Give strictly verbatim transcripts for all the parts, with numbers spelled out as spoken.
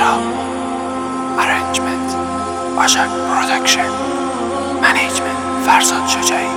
مهراب. Arrangement Başak Production. Management فرزاد شجاعی.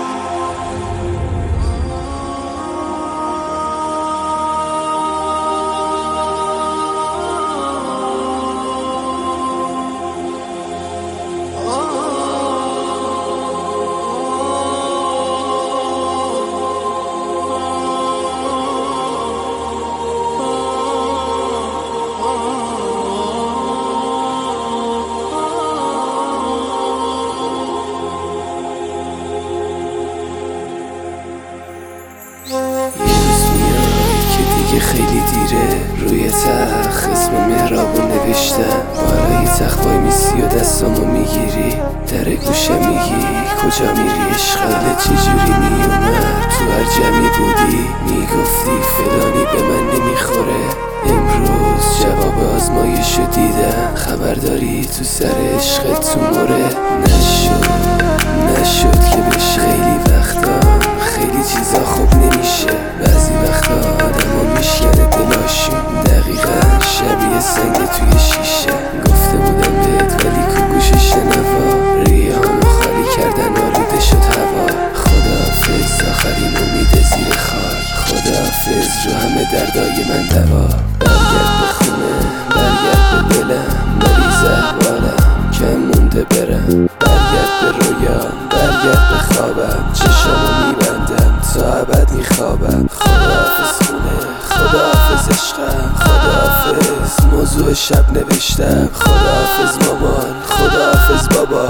خیلی دیره روی تخت اسم مهرابو نوشتم، بالای تخت وای میسی و دستامو میگیری، در گوشم میگی کجا میری عشقه، چجوری میومد تو هر جمعی بودی، میگفتی فلانی به من نمیخوره. امروز جواب آزمایشو دیدم، خبرداری تو سر عشقت تو موره. نشد نشد که بشه، خیلی وقتا خیلی چیزا خوب نمیشه، بعضی وقتا آدمو میشکنه دلاشون، دقیقا شبیه سنگ توی شیشه. گفته بودم بهت ولی کو گوش شنوا، ریهامو خالی کردن آلوده شد هوا. خداحافظ آخرین امید زیر خاک، خداحافظ رو همه دردای من دوا. برگرد به خونه برگرد به دلم، مریض احوالم کم مونده برم. برگرد به رویا برگرد به خوابم، چشامو میبندم تا ابد میخوابم. خداحافظ خونه خداحافظ عشقم، خداحافظ موضوع شب نوشتم. خداحافظ مامان خداحافظ بابا،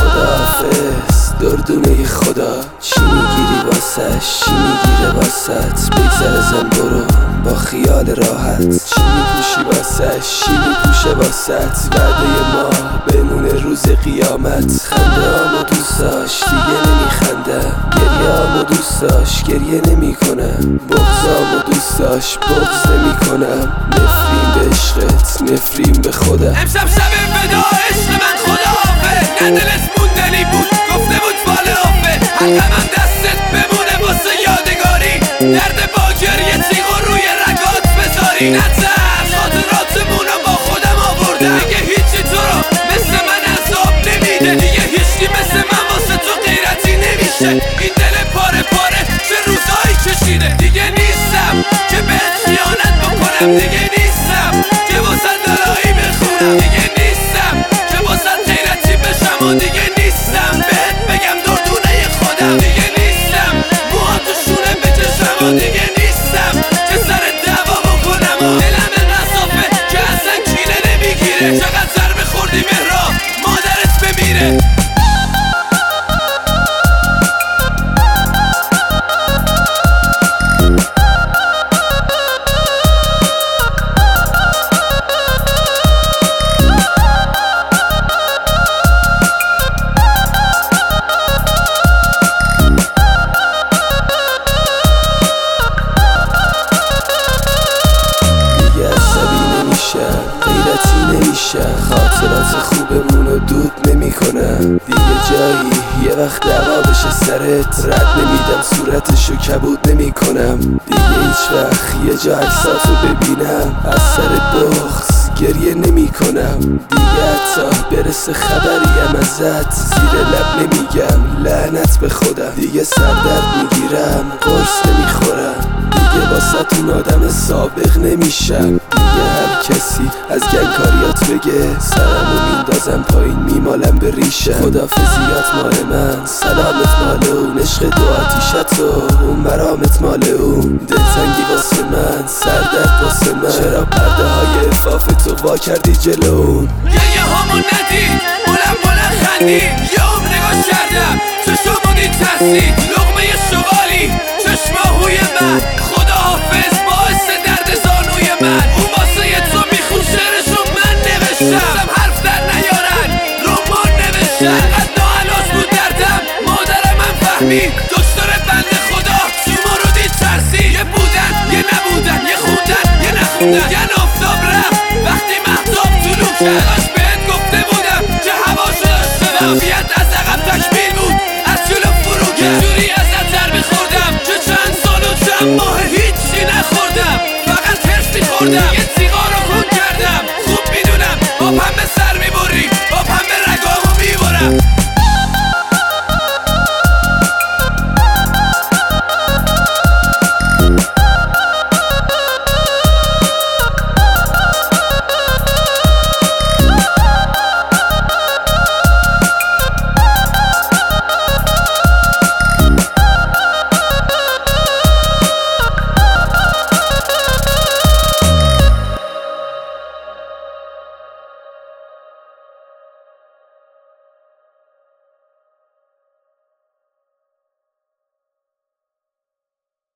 خداحافظ دردونه خدا. چی میگیری واسش چی میگیره واسط، بگذر ازم برو با خیال راحت. چی میپوشی واسش چی میپوشه واسط، وعده ما بمونه روز قیامت. خنده‌امو دوست داشت دیگه نمیخندم، گریه‌امو دوست داشت گریه نمیکنم، بغضامو دوست داشت بغض نمیکنم. نفرین به عشقت نفرین به خودم. امشب شب ودا عشق من خداحافظ، نه دلت موندنی بود گفته بود فال آفه. حقم دستت بمونه واسه یادگاری، درد با گریه تیغ روی رگات بذاری. نترس خاطراتمونو با خودم آوردم، دیگه هیچی تو رو مثل من عذاب نمیده، دیگه هیچی مثل من واسه تو غیرتی نمیشه. این دل پاره پاره چه روزایی کشیده، دیگه نیستم که بهت خیانت بکنم، دیگه نیستم که واسه دلایی بخونم، دیگه نیستم که واسه غیرتی بشم، و دیگه نیستم بهت بگم دردونه خودم، دیگه نیستم موها تو شونه بکشم، و دیگه نیستم که سر دعوا بکنم. و دلم انقدر صافه که اصلا کینه نمیگیره، چقدر ضربه خوردی مهراب مادرت بمیره. خاطرات خوبمونو دود نمی کنم، دیگه جایی یه وقت دعوا بشه سرت، رد نمیدم صورتشو کبود نمی کنم. دیگه هیچ وقت یه جا عکساتو ببینم از سر بغض گریه نمی کنم. دیگه حتی برسه خبریم ازت زیر لب نمیگم لعنت به خودم. دیگه سردرد میگیرم قرص نمیخورم، دیگه واسه اون آدم سابق نمیشم. دیگه هر کسی از گنگکاریات بگه سرمو میندازم پایین میمالم به ریشم. خدافزیات مال من سلامت مال اون، عشق دو آتیشت و اون مرامت مال اون. دلتنگی واسه من سردرد واسه من، چرا پرده های افافتو وا کردی جلون. گریه هامو ندید بلند بلند خندید، یه عمر نگاه کردم چشمو دید ترسید، لقمه شغالی چشماهوی من. خداحافظ باعث درد زانوی من، اون واسه تو میخون شعرشو من نوشتم. حرف در نیارن رمان نوشتم، قد ناعلاج بود دردم مادر من فهمید. دکتر بنده خدا شما رو دید ترسید، یه بودن یه نبودن، یه خوندن یه نخوندن. یه آفتاب رفت وقتی مهتاب طلوع کرد،